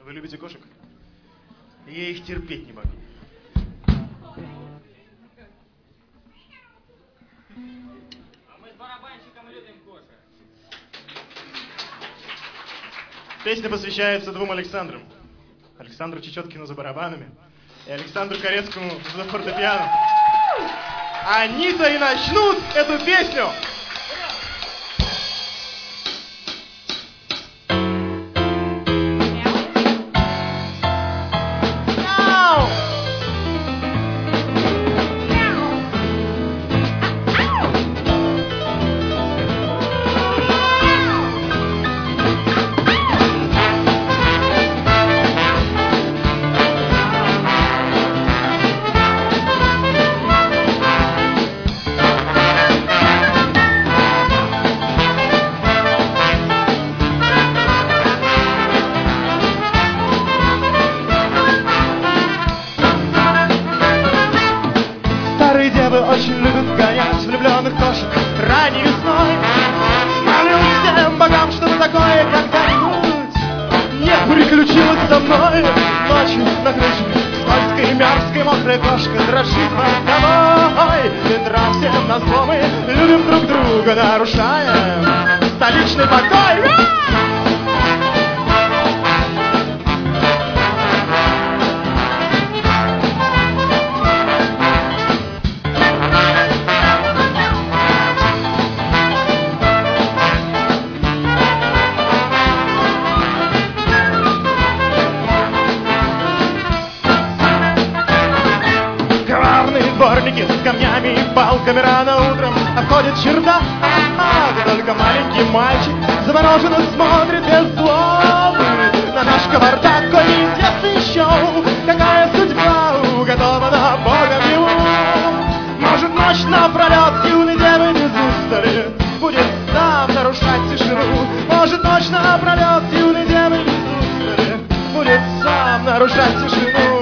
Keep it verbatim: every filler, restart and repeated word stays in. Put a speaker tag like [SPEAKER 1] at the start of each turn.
[SPEAKER 1] Вы любите кошек? Я их терпеть не могу.
[SPEAKER 2] А мы с барабанщиком любим кошек.
[SPEAKER 1] Песня посвящается двум Александрам. Александру Чечеткину за барабанами и Александру Корецкому за фортепиано. Они-то и начнут эту песню! Очень любят гонять влюбленных кошек ранней весной. Молю всем богам, чтобы такое когда-нибудь не приключилось со мной. Ночью на крыше скользкой, мерзкой, мокрой кошка дрожит мостовой. Ветра всем назло мы любим друг друга, нарушаем столичный покой. Дворники с камнями и палками рано утром обходят чердак, а только маленький мальчик завороженно смотрит без злобы на наш кавардак. Ой, неизвестный шоу, какая судьба уготована Богом ему. Может, ночь напролет юной девы без устали будет сам нарушать тишину. Может, ночь напролет юной девы без устали будет сам нарушать тишину.